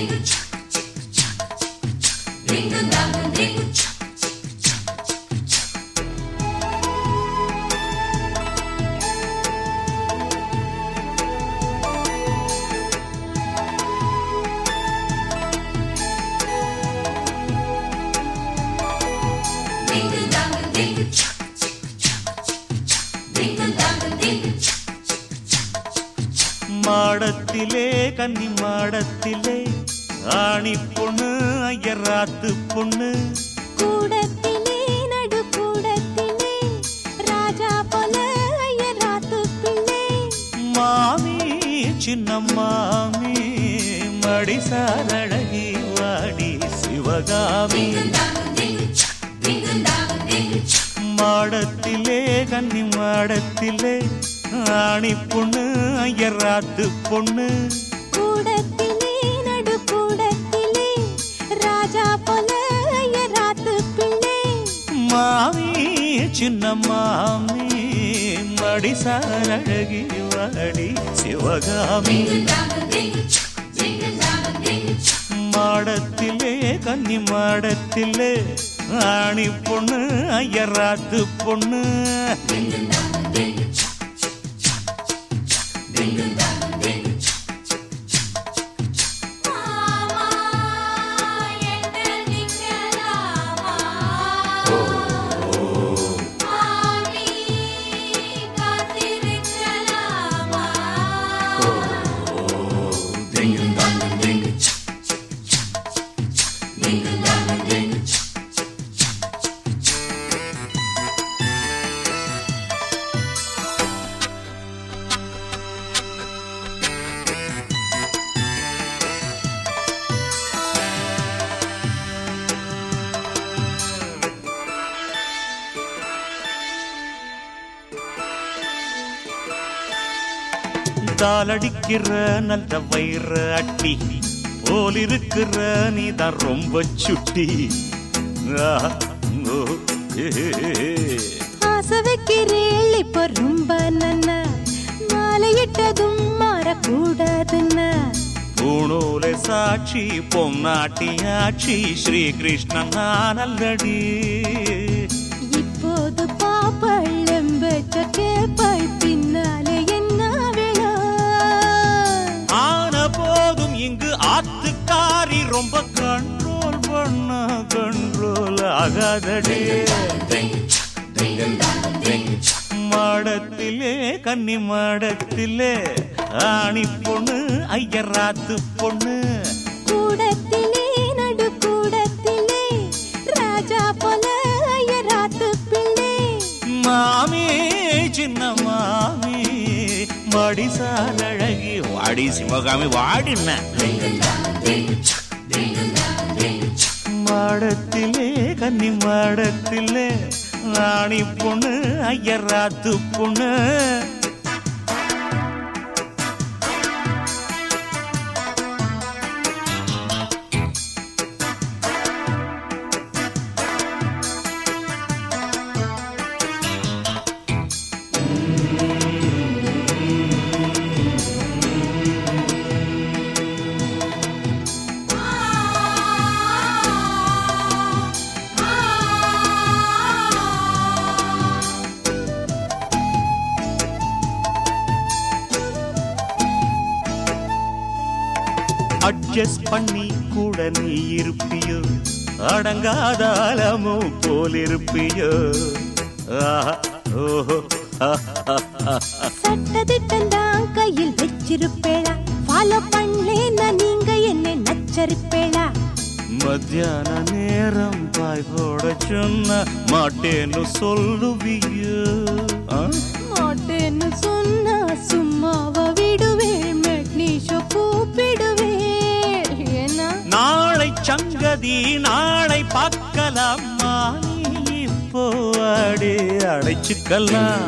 மாடத்திலே கன்னி மாடத்திலே ஆணி பொண்ணு ஐயராத்து பொண்ணு கூடத்திலே நடு கூடத்திலே ராஜா போல ஐயராத்து பிள்ளை மாமி சின்ன மாமி மடிசாரழகி வாடி சிவகாமி மாடத்திலே கன்னி மாடத்திலே ஆணி பொண்ணு ஐயராத்து பொண்ணு கூடத்திலே நடு கூடத்திலே ராஜா போல ஐயராத்து பிள்ளை மாமி சின்ன மாமி மடிசாரழகி வாடி சிவகாமி மாடத்திலே கன்னி மாடத்திலே ஆணி பொண்ணு ஐயராத்து பொண்ணு தாளடிக்கிற நல்ல வயிற அட்டி போலிருக்கிற நீதான் ரொம்ப சுட்டி ஆசை வைக்கிறேள் இப்ப ரொம்ப நன்ன மாலையிட்டதும் மாறக்கூடாதுன்னா பூணூலை சாட்சி பொன்னாட்டியாட்சி ஸ்ரீகிருஷ்ணன் நல்லடி இப்போது பாப்பள் எம்பச்ச கேப்பள் பின்னாலே என்ன வேளா ஆன போதும் இங்கு ஆத்துக்காரி ரொம்ப கண்ட்ரோல் பண்ண கண்ட்ரோல் ஆகாதடி மாடத்திலே கன்னி மாடத்திலே ஆணி பொண்ணு ஐயராத்து பொண்ணு கூடத்திலே நடு கூடத்திலே ராஜா போல ஐயராத்து பிள்ளை மாமி சின்ன மாமி மடிசாலழகி வாடி சிவகாமி வாடின மாடத்திலே கன்னி மாடத்திலே ஆணி பொண்ணு ஐயராத்து பொண்ணு அட்ஜஸ்ட் பண்ணி கூட நீ இருப்பியோ அடங்காதாலமோ போலிருப்பியோ சட்டதிட்டம் கையில் வச்சிருப்பேளா ஃபாலோ பண்ணலேன்னா நீங்க என்ன நச்சரிப்பேளா மத்தியான நேரம் பாய் போட சொன்ன மாட்டேன்னு சொல்லுவியோ மாட்டேன்னு சொன்னா சும்மாவா விடுவேன் மெக்னீஷோ கூப்பிடுவேன் ஏன்னா நாளை சங்கதி நாளை பார்க்கலாமா இப்போ அடி அடைச்சுக்கலாம்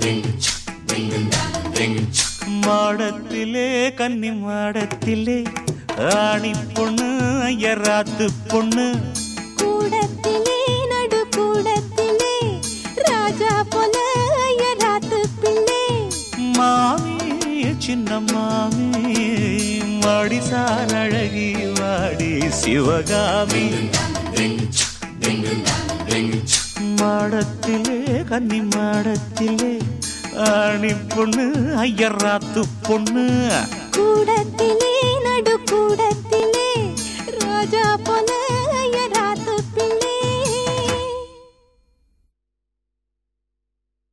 மாடத்திலே கன்னி மாடத்திலே ஆணி பொண்ணு ஐயராத்து பொண்ணு கூடத்திலே நடு கூடத்திலே ராஜா போல ஐயராத்து பிள்ளை மாமி சின்ன மாமி மடிசால் அழகி சிவகாமி மாடத்திலே கன்னி மாடத்திலே ஆணி பொண்ணு ஐயராத்து பொண்ணு கூடத்திலே நடு கூட